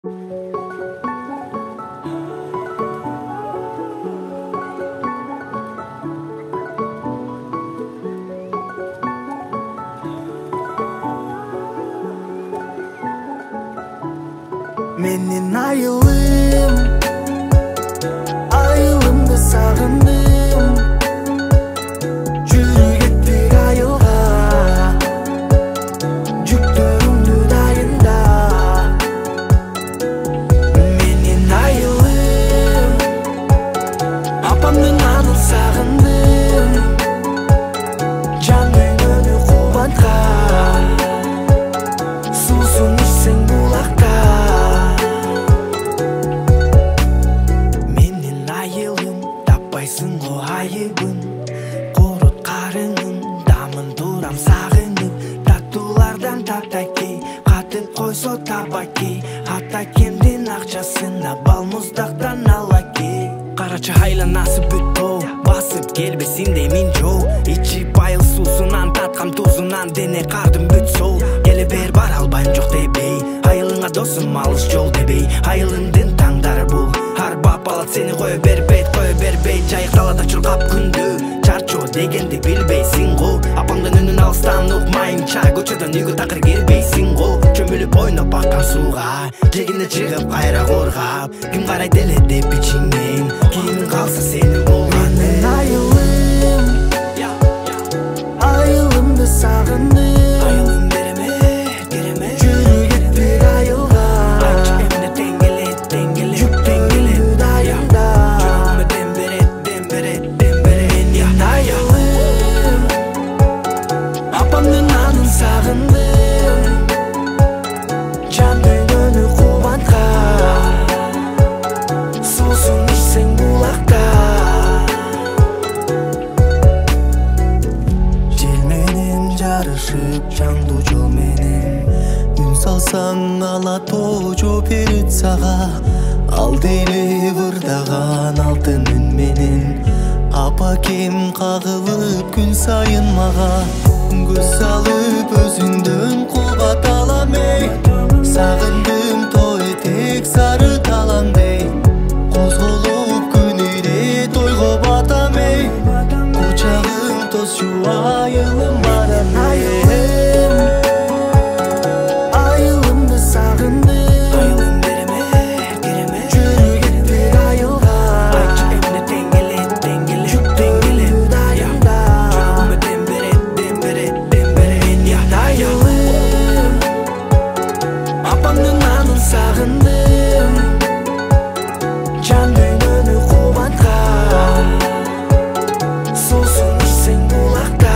Менин айылымды сағындым. Жүрі кетпек айылға, жүктөрүңдү дайында. Менин айылым, апамдын анын сағындым. Жан дүйнөнү кубанткан, суусун ичсең булакта. Таппайсың го айыбын, корот карыңын, дамын турам сагынып. Таттуулардан татакей, катып койсо табакей. Ата кемдин акчасына бал муздактан алакей. Карачы айланасы бүт тоо, басып келбесиндей мин жоо. Ичип айыл суусунан таткам тузунан дене кардым бүт сол. Келе бер бара албайм жок дебей, айылыңа досум алыс жол дебей. Айылымдын таңдары бул, арбап алат сени кое бербейт. Жайык талада чуркап күндү, чарчоо дегенди билбейсиң го. Апаңдын үнүн алыстан укмайынча, көчөдөн үйгө такыр кирбейсиң го. Чөмүлүп ойноп аккан сууга, жегине чыгып кайра коргап. Ким карайт эле деп ичиңен, кийин калса сенин болгон. Менин айылымды сагындым. Айылым береме, жүрү кетпек айылга. Айтчы эмне тең келет, жүк тең келет дайында. Апамдын анын сагындым. Жан дүйнөнү кубанткан, суусун ичсең булакта. Жел менен жарышып жаңдуу жол менен, үн салсаң ала тоо жооп берет сага. Ал дейле ырдаган алтын үн менен, апа кем кагылып күн сайын мага. Көз салып өзүңдөн кубат алам эй, сагындым тоо этек сары таламдей. Козголуп күн иде тойго батам эй, кучагым тосчу айылым барам эй. Айылымды сагындым. Айылым береме, жүрү кетпек айылга. Айтчы эмне тең келет, жүк тең келет дайында. Апамдын анын сагындым. Жан дүйнөнү кубанткан, суусун ичсең булакта.